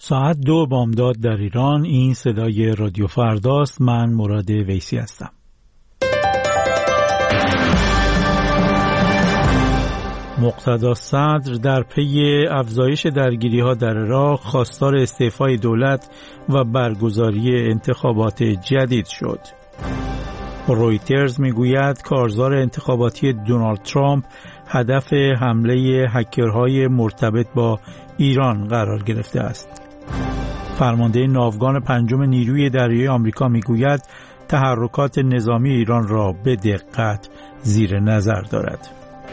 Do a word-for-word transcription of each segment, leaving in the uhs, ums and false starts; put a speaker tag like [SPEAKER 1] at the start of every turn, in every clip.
[SPEAKER 1] ساعت دو بامداد در ایران. این صدای رادیو فرداست. من مراد ویسی هستم. مقتدا صدر در پی افزایش درگیری‌ها در عراق خواستار استعفای دولت و برگزاری انتخابات جدید شد. رویترز میگوید کارزار انتخاباتی دونالد ترامپ هدف حمله هکرهای مرتبط با ایران قرار گرفته است. فرمانده ناوگان پنجم نیروی دریایی آمریکا میگوید تحرکات نظامی ایران را به دقت زیر نظر دارد.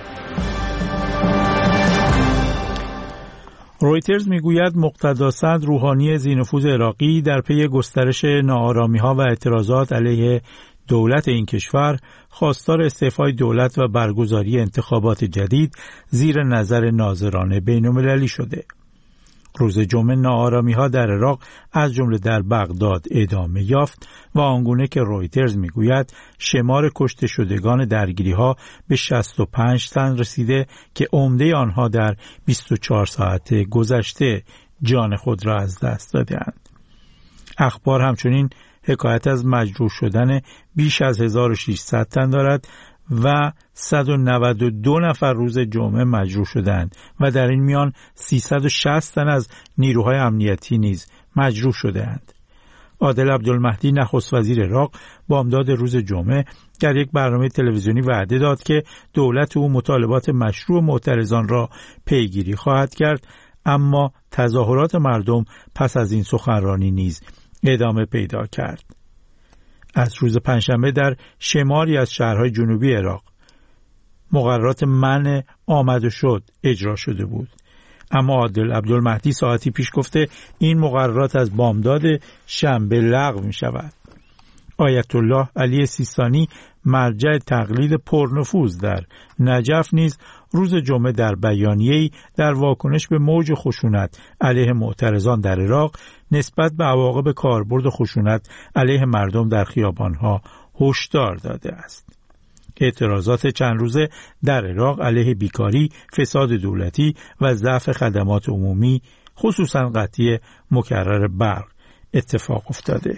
[SPEAKER 1] رویترز میگوید مقتدا صدر روحانی ذی‌نفوذ عراقی در پی گسترش ناآرامی‌ها و اعتراضات علیه دولت این کشور خواستار استعفای دولت و برگزاری انتخابات جدید زیر نظر ناظران بین‌المللی شده. روز جمعه ناآرامی‌ها در عراق از جمله در بغداد ادامه یافت و آنگونه که رویترز میگوید شمار کشته شدگان درگیری‌ها به شصت و پنج تن رسیده که عمده آنها در بیست و چهار ساعت گذشته جان خود را از دست دادند. اخبار همچنین حکایت از مجروح شدن بیش از هزار و ششصد تن دارد و صد و نود و دو نفر روز جمعه مجروح شدند و در این میان سیصد و شصت تن از نیروهای امنیتی نیز مجروح شدند. عادل عبدالمهدی نخست وزیر عراق بامداد روز جمعه در یک برنامه تلویزیونی وعده داد که دولت او مطالبات مشروع معترضان را پیگیری خواهد کرد، اما تظاهرات مردم پس از این سخنرانی نیز ادامه پیدا کرد. از روز پنجشنبه در شماری از شهرهای جنوبی عراق مقررات منع آمد و شد اجرا شده بود، اما عادل عبدالمهدی ساعتی پیش گفته این مقررات از بامداد شنبه لغو می شود. آیت الله علی سیستانی مرجع تقلید پرنفوذ در نجف نیز روز جمعه در بیانیه‌ای در واکنش به موج خشونت علیه معترضان در عراق نسبت به عواقب کاربرد خشونت علیه مردم در خیابان‌ها هشدار داده است. اعتراضات چند روزه در عراق علیه بیکاری، فساد دولتی و ضعف خدمات عمومی خصوصاً قطعی مکرر برق اتفاق افتاده.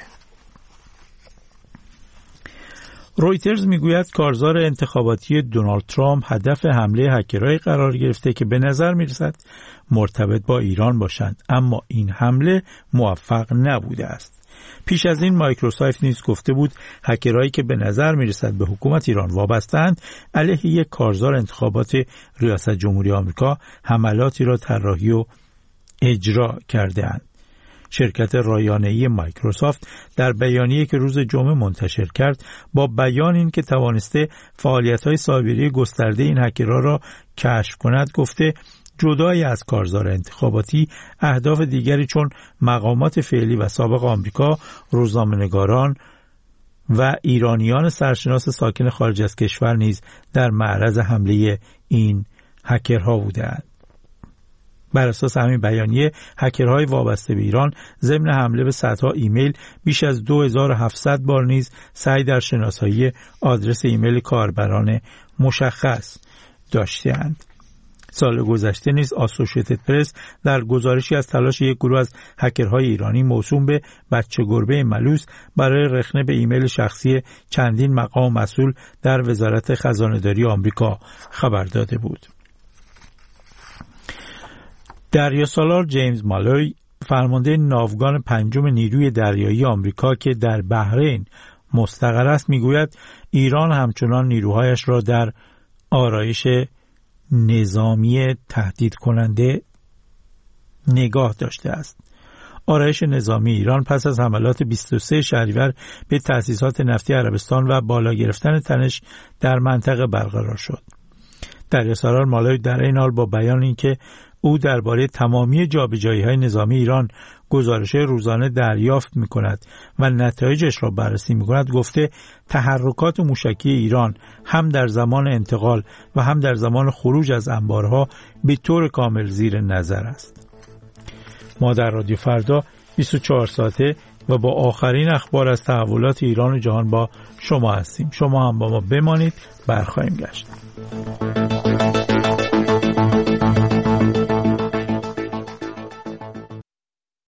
[SPEAKER 1] رویترز میگوید کارزار انتخاباتی دونالد ترامپ هدف حمله هکرهای قرار گرفته که به نظر میرسد مرتبط با ایران باشند، اما این حمله موفق نبوده است. پیش از این مایکروسافت نیز گفته بود هکرهایی که به نظر میرسد به حکومت ایران وابسته‌اند علیه یک کارزار انتخابات ریاست جمهوری آمریکا حملاتی را طراحی و اجرا کرده‌اند. شرکت رایانه‌ای مایکروسافت در بیانیه‌ای که روز جمعه منتشر کرد با بیان این که توانسته فعالیت‌های سایبری گسترده این هکرها را کشف کند گفته جدای از کارزار انتخاباتی اهداف دیگری چون مقامات فعلی و سابق آمریکا، روزنامه‌نگاران و ایرانیان سرشناس ساکن خارج از کشور نیز در معرض حمله این هکرها بودند. بر اساس همین بیانیه هکرهای وابسته به ایران ضمن حمله به صدها ایمیل بیش از دو هزار و هفتصد بار نیز سعی در شناسایی آدرس ایمیل کاربران مشخص داشته‌اند. سال گذشته نیز آسوشیتد پرس در گزارشی از تلاش یک گروه از هکرهای ایرانی موسوم به بچه گربه ملوس برای رخنه به ایمیل شخصی چندین مقام مسئول در وزارت خزانه‌داری آمریکا خبر داده بود. دریاسالار جیمز مالوی فرمانده ناوگان پنجم نیروی دریایی آمریکا که در بحرین مستقر است میگوید ایران همچنان نیروهایش را در آرایش نظامی تهدید کننده نگاه داشته است. آرایش نظامی ایران پس از حملات بیست و سوم شهریور به تأسیسات نفتی عربستان و بالا گرفتن تنش در منطقه برقرار شد. دریاسالار مالوی در این حال با بیان اینکه او درباره تمامی جابجایی‌های نظامی ایران گزارش روزانه دریافت می‌کند و نتایجش را بررسی می‌کند گفته تحرکات موشکی ایران هم در زمان انتقال و هم در زمان خروج از انبارها به طور کامل زیر نظر است. ما در رادیو فردا بیست و چهار ساعته و با آخرین اخبار از تحولات ایران و جهان با شما هستیم. شما هم با ما بمانید، برخواهیم گشت.